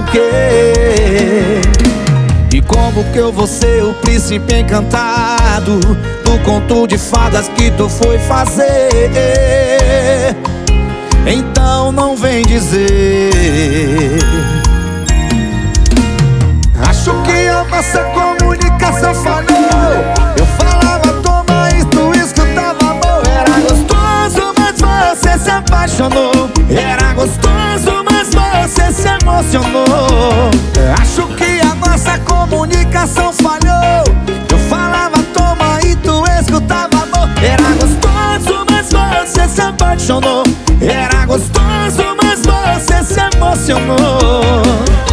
o quê? E como que eu vou ser o príncipe encantado do conto de fadas que tu foi fazer? Então não vem dizer. Acho que a nossa comunicação falhou. Eu falava, toma isso, tu escutava, amor. Era gostoso, mas você se apaixonou. Era gostoso, mas você se emocionou. Acho que a nossa comunicação falhou. Eu falava, toma e tu escutava, amor. Era gostoso, mas você se apaixonou. Era gostoso, mas você se emocionou.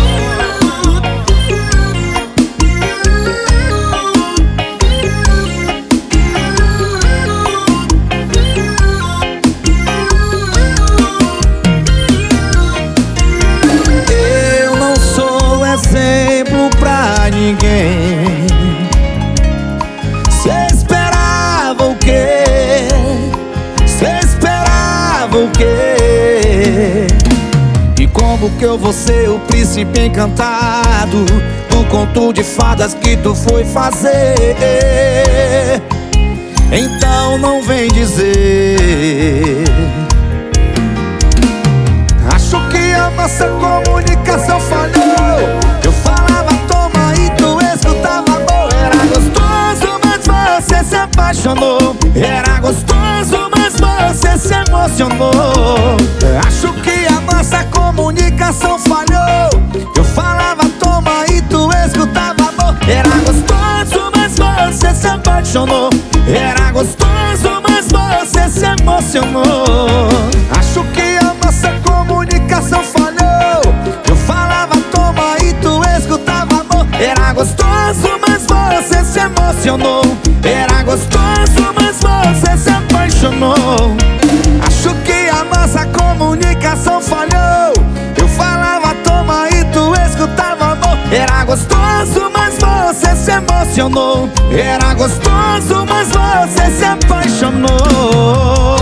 Eu não sou exemplo pra ninguém. Cê esperava o quê? Cê esperava o quê? E como que eu vou ser o príncipe encantado do conto de fadas que tu foi fazer? Então não vem dizer. Acho que a nossa comunicação falhou. Eu falava, toma e tu escutava, amor. Era gostoso, mas você se apaixonou. Era gostoso, mas você se emocionou. Acho que a nossa comunicação falhou. Eu falava, toma e tu escutava, amor. Era gostoso, mas você se apaixonou. Era gostoso, mas você se emocionou. Acho que a nossa comunicação falhou. Eu falava, toma e tu escutava, amor. Era gostoso, mas você se emocionou. Era gostoso, mas você se apaixonou. Acho que a nossa comunicação falhou. Eu falava, toma e tu escutava, amor. Era gostoso, mas você se emocionou. Era gostoso, mas você se apaixonou.